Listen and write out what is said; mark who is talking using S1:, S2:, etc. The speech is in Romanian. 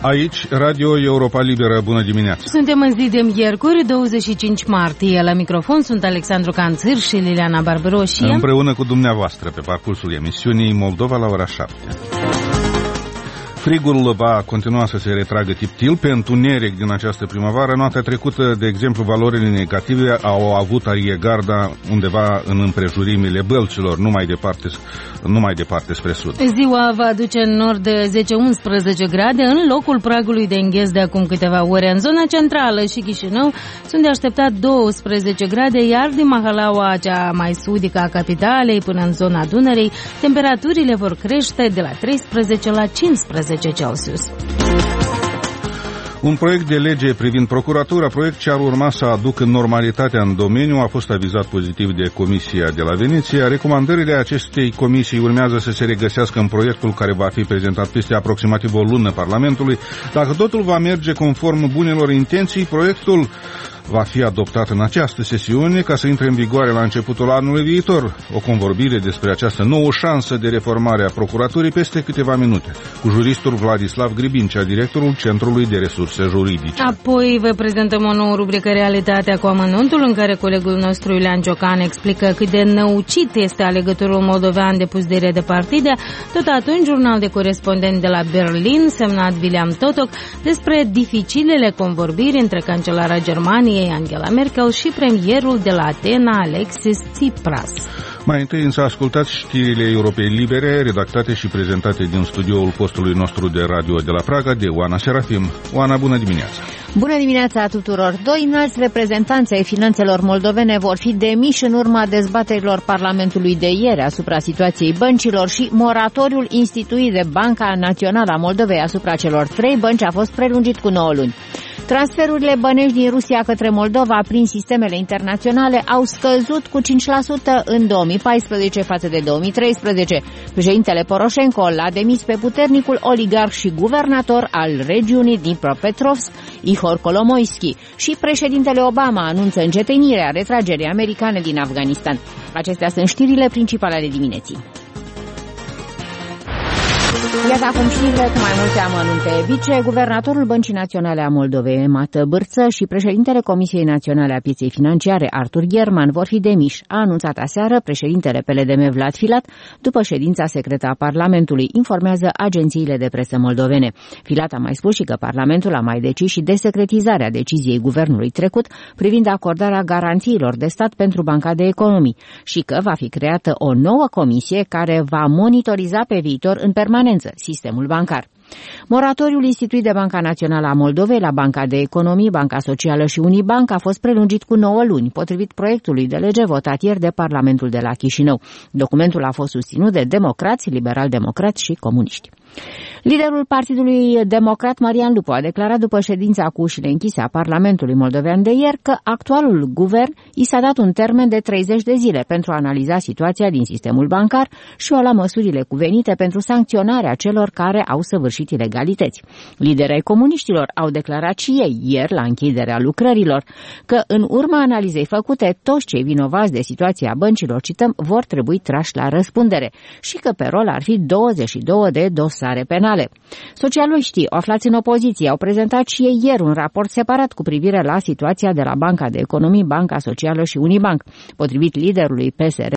S1: Aici, Radio Europa Liberă, bună dimineața!
S2: Suntem în zi de miercuri, 25 martie. La microfon sunt Alexandru Canțir și Liliana Barbaroșie.
S1: Împreună cu dumneavoastră pe parcursul emisiunii Moldova la ora 7. Frigul va continua să se retragă tiptil pe întuneric din această primăvară. Noaptea trecută, de exemplu, valorile negative au avut arie garda undeva în împrejurimile Bălcilor, nu mai departe spre sud.
S2: Ziua va aduce în nord 10-11 grade, în locul pragului de îngheț de acum câteva ore. În zona centrală și Chișinău sunt de așteptat 12 grade, iar din Mahalaua, cea mai sudică a capitalei, până în zona Dunării, temperaturile vor crește de la 13 la 15 Celsius.
S1: Un proiect de lege privind procuratura, proiect ce ar urma să aducă normalitatea în domeniu, a fost avizat pozitiv de Comisia de la Veneția. Recomandările acestei comisii urmează să se regăsească în proiectul care va fi prezentat peste aproximativ o lună Parlamentului. Dacă totul va merge conform bunelor intenții, proiectul va fi adoptat în această sesiune ca să intre în vigoare la începutul anului viitor. O convorbire despre această nouă șansă de reformare a procuraturii peste câteva minute, cu juristul Vladislav Gribincea, directorul Centrului de Resurse Juridice.
S2: Apoi vă prezentăm o nouă rubrică Realitatea cu amănuntul, în care colegul nostru Iulian Ciocan explică cât de năucit este alegătorul moldovean depus de de partide. Tot atunci, jurnal de corespondent de la Berlin, semnat William Totok, despre dificilele convorbiri între cancelara Germaniei Angela Merkel și premierul de la Atena, Alexis Tsipras.
S1: Mai întâi însă ascultați știrile Europei Libere, redactate și prezentate din studioul postului nostru de radio de la Praga de Oana Serafim. Oana, bună dimineața!
S3: Bună dimineața tuturor! Doi înalți reprezentanți ai finanțelor moldovene vor fi demiși în urma dezbaterilor Parlamentului de ieri asupra situației băncilor și moratoriul instituit de Banca Națională a Moldovei asupra celor 3 bănci a fost prelungit cu 9 luni. Transferurile bănești din Rusia către Moldova prin sistemele internaționale au scăzut cu 5% în 2014 față de 2013. Președintele Poroșenko l-a demis pe puternicul oligarh și guvernator al regiunii Dnipropetrovsk, Ihor Kolomoisky, și președintele Obama anunță încetinirea retragerii americane din Afganistan. Acestea sunt știrile principale ale dimineții. Iată acum știrile cu mai multe amănunte. Viceguvernatorul Băncii Naționale a Moldovei, Mată Bârță, și președintele Comisiei Naționale a Pieței Financiare, Artur German, vor fi demiși, a anunțat aseară președintele PLDM Vlad Filat, după ședința secretă a Parlamentului, informează agențiile de presă moldovene. Filat a mai spus și că Parlamentul a mai decis și desecretizarea deciziei guvernului trecut privind acordarea garanțiilor de stat pentru Banca de Economii și că va fi creată o nouă comisie care va monitoriza pe viitor în permanență sistemul bancar. Moratoriul instituit de Banca Națională a Moldovei la Banca de Economii, Banca Socială și Unibank a fost prelungit cu 9 luni, potrivit proiectului de lege votat ieri de Parlamentul de la Chișinău. Documentul a fost susținut de democrați, liberal-democrați și comuniști. Liderul Partidului Democrat, Marian Lupu, a declarat după ședința cu ușile închise a Parlamentului moldovean de ieri că actualul guvern i s-a dat un termen de 30 de zile pentru a analiza situația din sistemul bancar și a lua măsurile cuvenite pentru sancționarea celor care au săvârșit ilegalități. Liderii comuniștilor au declarat și ei ieri, la închiderea lucrărilor, că în urma analizei făcute, toți cei vinovați de situația băncilor, cităm, vor trebui trași la răspundere și că pe rol ar fi 22 de dosare penale. Socialiștii aflați în opoziție au prezentat și ei ieri un raport separat cu privire la situația de la Banca de Economii, Banca Socială și Unibank. Potrivit liderului PSR,